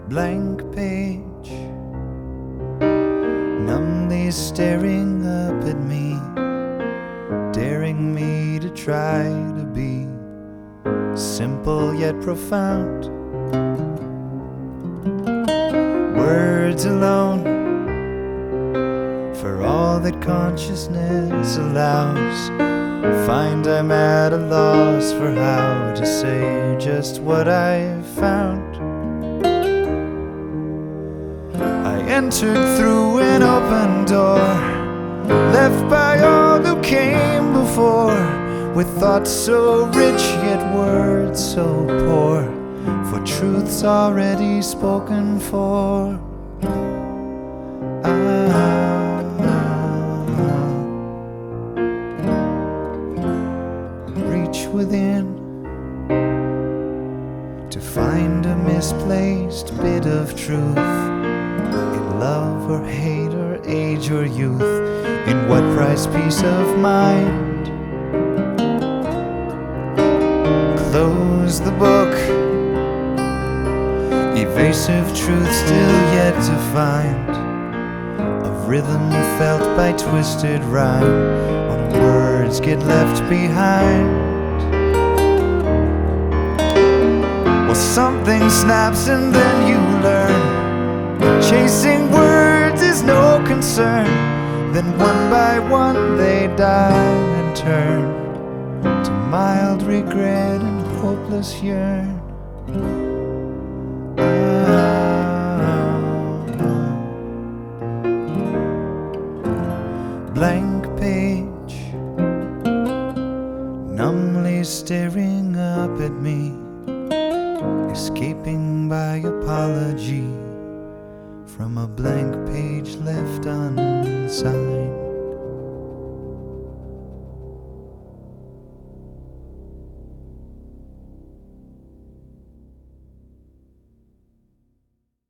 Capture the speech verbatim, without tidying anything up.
blank page, numbly staring up at me, daring me to try to be simple yet profound. Words alone, for all that consciousness allows, find I'm at a loss for how to say just what I've found. I entered through an open door, left by all who came before, with thoughts so rich yet words so poor, for truth's already spoken for. Ah, reach within to find a misplaced bit of truth, in love or hate or age or youth, in what price peace of mind. Close the book, evasive truth still yet to find, of rhythm felt by twisted rhyme, when words get left behind. Well, something snaps and then you learn, chasing words is no concern, then one by one they die and turn to mild regret and hopeless yearn. Blank page, numbly staring up at me, escaping by apology from a blank page left unsigned.